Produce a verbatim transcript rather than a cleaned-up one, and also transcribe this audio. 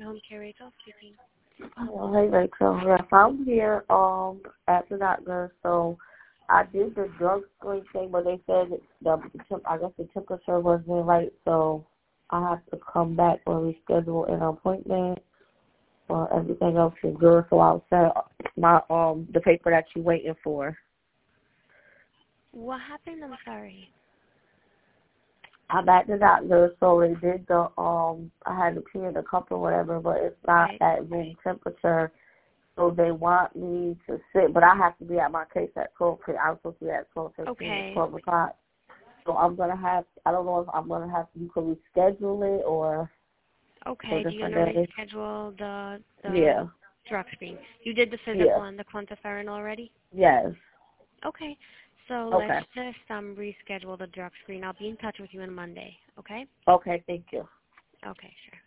Home Care Rachel speaking. Oh, hey, Rachel. Yes, I'm here um, at the doctor. So I did the drug screen thing, but they said that the, temp- I guess the temperature wasn't right, so I have to come back or reschedule an appointment. Or everything else is good, so I'll send my um the paper that you're waiting for. What happened? I'm sorry. I'm at the doctor, so they did the um I had to pee in the cup or whatever, but it's not Right. at room temperature. So they want me to sit, but I have to be at my case at twelve. Cause I'm supposed to be at twelve fifteen, Okay. twelve o'clock. So I'm gonna have. I don't know if I'm gonna have. You can reschedule it or for Okay. a Do you want different to day. reschedule the the Yeah. drug screen? You did the Yeah. physical and the quantiferin already? Yes. Okay. So let's Okay. just um reschedule the drug screen. I'll be in touch with you on Monday. Okay? Okay. Thank you. Okay. Sure.